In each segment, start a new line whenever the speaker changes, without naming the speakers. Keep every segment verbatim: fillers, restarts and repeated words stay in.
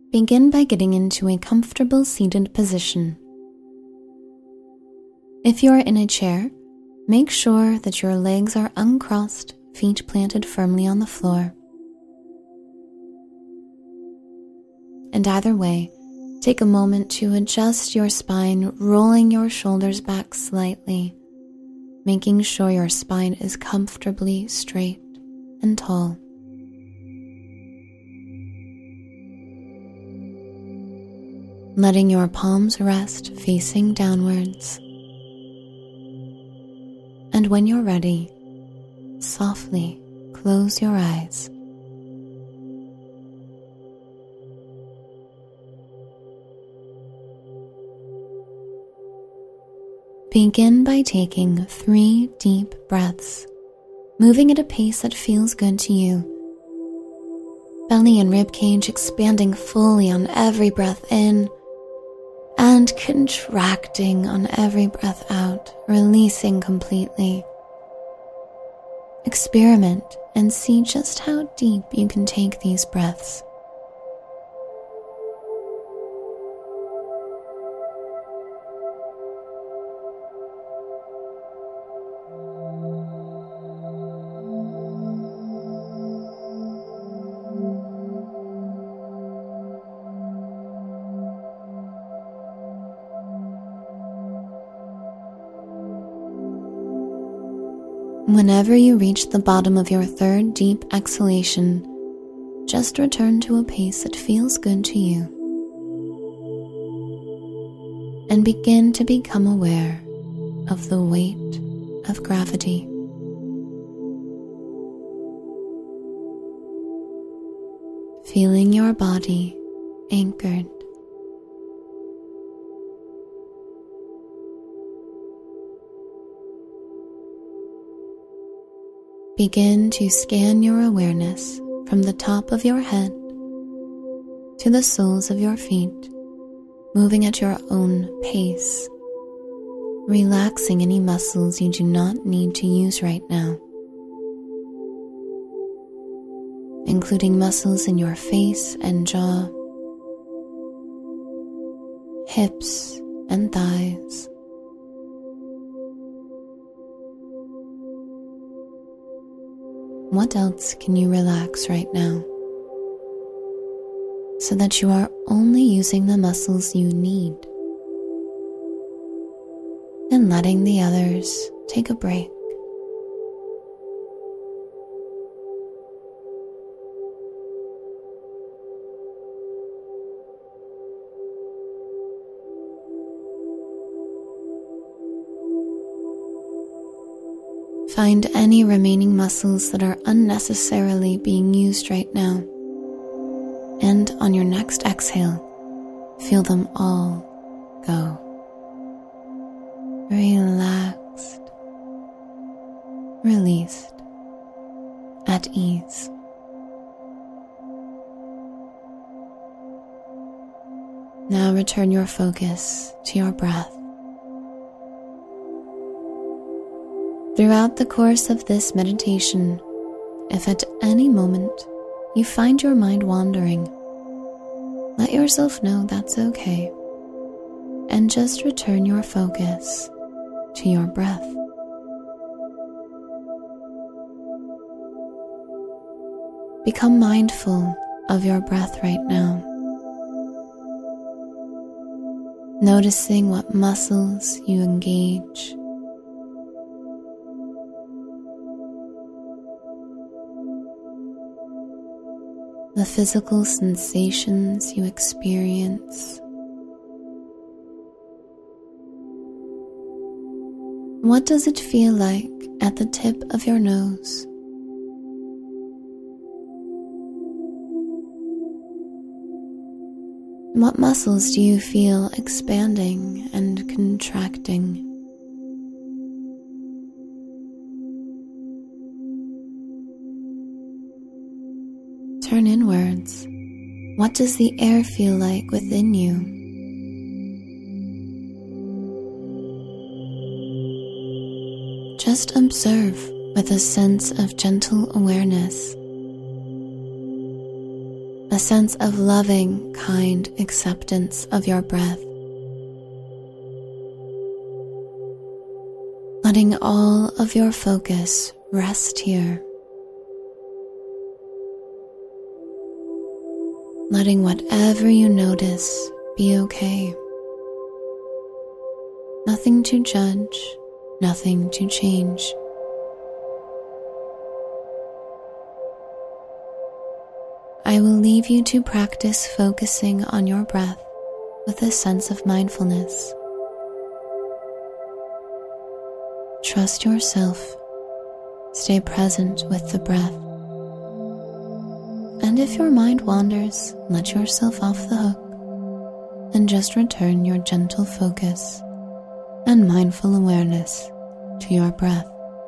Begin by getting into a comfortable seated position. If you are in a chair, make sure that your legs are uncrossed, feet planted firmly on the floor. And either way, take a moment to adjust your spine, rolling your shoulders back slightly, making sure your spine is comfortably straight and tall. Letting your palms rest facing downwards. And when you're ready, softly close your eyes. Begin by taking three deep breaths, moving at a pace that feels good to you. Belly and rib cage expanding fully on every breath in and contracting on every breath out, releasing completely. Experiment and see just how deep you can take these breaths. Whenever you reach the bottom of your third deep exhalation, just return to a pace that feels good to you. And begin to become aware of the weight of gravity. Feeling your body anchored. Begin to scan your awareness from the top of your head to the soles of your feet, moving at your own pace, relaxing any muscles you do not need to use right now, including muscles in your face and jaw, hips and thighs, What else can you relax right now so that you are only using the muscles you need and letting the others take a break? Find any remaining muscles that are unnecessarily being used right now, and on your next exhale, feel them all go. Relaxed, released, at ease. Now return your focus to your breath. Throughout the course of this meditation, if at any moment you find your mind wandering, let yourself know that's okay, and just return your focus to your breath. Become mindful of your breath right now, noticing what muscles you engage, the physical sensations you experience. What does it feel like at the tip of your nose? What muscles do you feel expanding and contracting? Turn inwards. What does the air feel like within you? Just observe with a sense of gentle awareness. a sense of loving, kind acceptance of your breath. Letting all of your focus rest here. Letting whatever you notice be okay. Nothing to judge, nothing to change. I will leave you to practice focusing on your breath with a sense of mindfulness. Trust yourself. Stay present with the breath. And if your mind wanders, let yourself off the hook and just return your gentle focus and mindful awareness to your breath.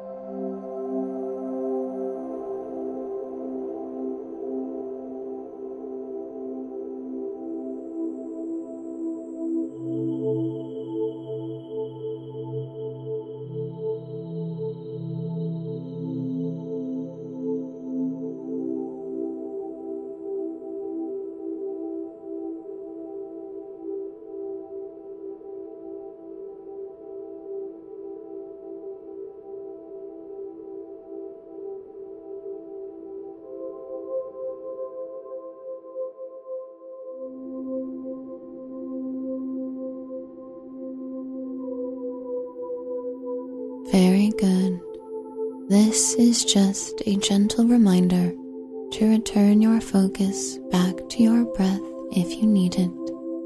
Very good. This is just a gentle reminder to return your focus back to your breath if you need it.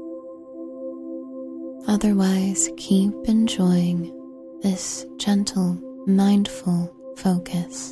Otherwise, keep enjoying this gentle, mindful focus.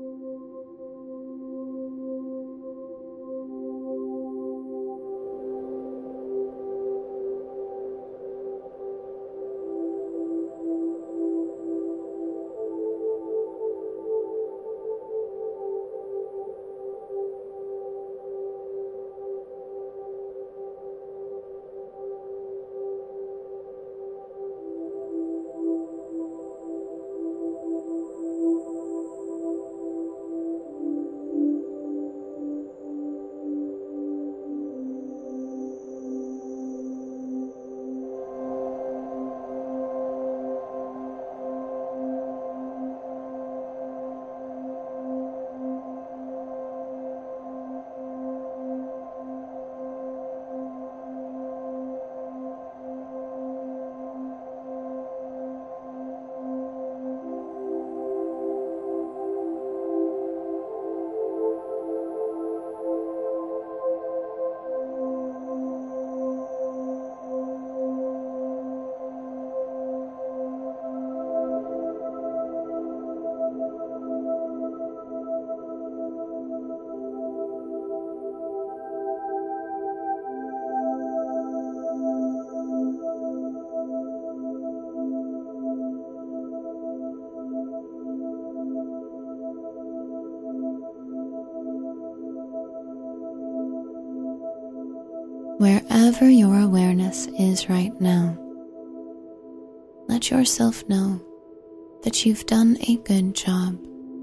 Wherever your awareness is right now, let yourself know that you've done a good job.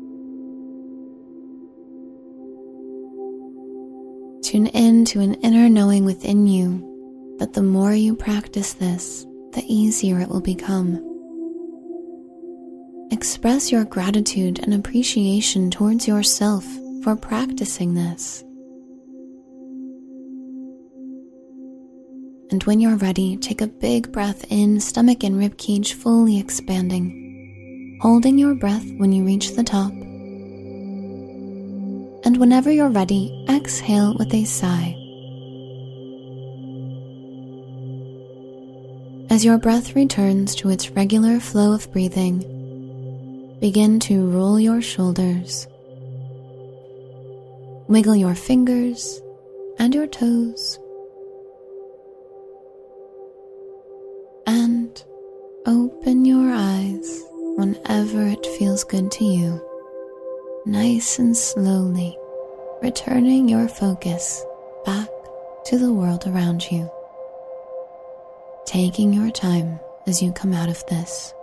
Tune in to an inner knowing within you that the more you practice this, the easier it will become. Express your gratitude and appreciation towards yourself for practicing this. And when you're ready, take a big breath in, stomach and ribcage fully expanding, holding your breath when you reach the top. And whenever you're ready, exhale with a sigh. As your breath returns to its regular flow of breathing, begin to roll your shoulders, wiggle your fingers and your toes, and open your eyes whenever it feels good to you, nice and slowly, returning your focus back to the world around you, taking your time as you come out of this.